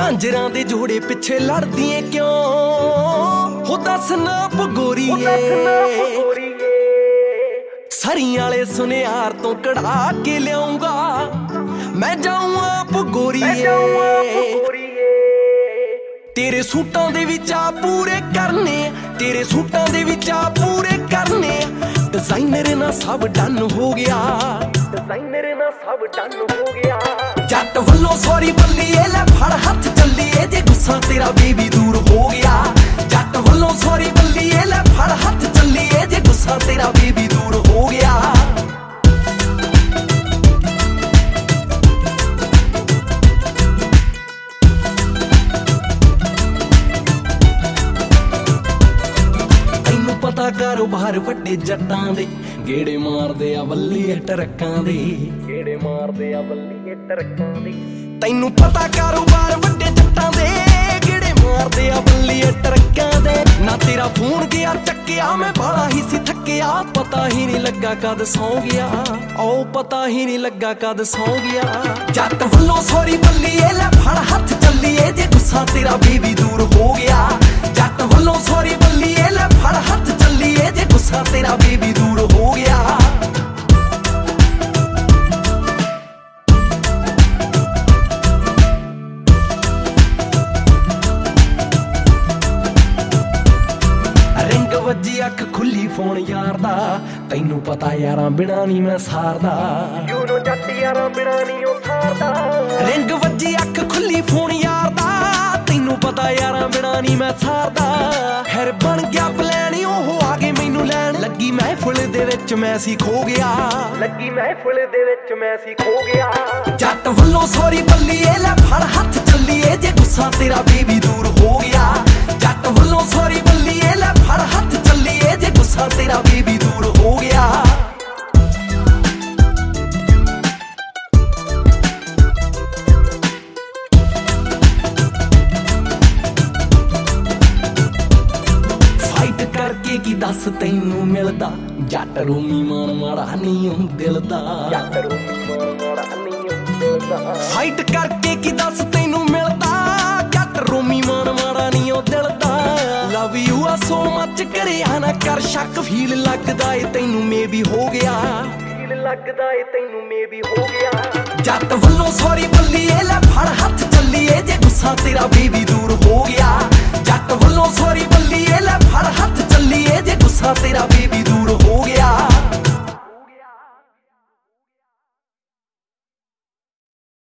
झांजरां दे जोड़े पिछे लड़दी ऐ क्यों हो दस ना भगोरीए सरियां वाले सुनियार तो कढ़ा के लियाऊंगा मैं जाऊं आप गोरीए तेरे सूटां दे विच आ पूरे करने तेरे सूटां दे विच आ पूरे करने डिजाइनर ना सब डन हो गया डिजाइनर ना सब डन हो गया जट वल्लों सॉरी बल्लीए ले फड़ हथ चलीए जे गुस्सा तेरा बेबी दूर हो गया जट वल्लों सॉरी बल्लीए ले फड़ हथ चलीए जे गुस्सा तेरा बेबी दूर हो गया पता कारोबार वड्डे जट्टां दे गेड़े मारदे आ वल्लीए ट्रक्कां दे गेड़े मारदे आ वल्लीए ट्रक्कां दे तैनू पता कारोबार वड्डे जट्टां दे गेड़े मारदे आ वल्लीए ट्रक्कां दे ना तेरा फोन गया चक्किया मैं बाला ही सी थक्किया पता ही नहीं लगा कद सौ गया ओ पता ही नहीं लगा कद सौ गया जट वल्लों सॉरी बल्लीए ले फड़ हथ चलीए जे गुस्सा तेरा बेबी दूर हो गया जट वल्लों सॉरी बल्लीए ले फड़ हथ चलीए जे गुस्सा तेरा बेबी दूर हो गया रिंग वजी अख खुली फोन यार दा तैनू पता यारां बिना नहीं मैं सारदा यूनो जट यारां बिना नहीं ओ सारदा रिंग वजी अख खुली फोन यार दा तैनू पता यारां बिना नहीं मैं सारदा फिर बन गया प्लान ओहो आगे मैनू लैन लगी महफिल दे विच मैं सी खो गया लगी महफिल दे विच मैं सी खो गया जट वल्लों सॉरी बल्लीए ले फड़ हथ चलीए जे गुस्सा तेरा बेबी दूर हो गया जट वल्लों सॉरी बल्लीए ले फड़ हथ चलीए जे गुस्सा तेरा बेबी दूर हो गया करके की दस तैनू मिलदा जट रोमी मान माड़ा नहीं दिल दा जट रोमी मान माड़ा नहीं दिल दा फाइट करके की दस तैनू मिलदा जट रोमी मान माड़ा नहीं दिल दा लव यू आ सो मच करे ना कर शक फील लगदा ए तैनू मे भी हो गया फील लगदा ए तैनू मे भी हो गया जट वल्लों सॉरी बल्लीए ले फड़ हथ चलीए जे गुस्सा तेरा बेबी दूर हो गया जट वल्लों सॉरी बल्लीए ले फड़ हथ चलीए जे गुस्सा तेरा बेबी दूर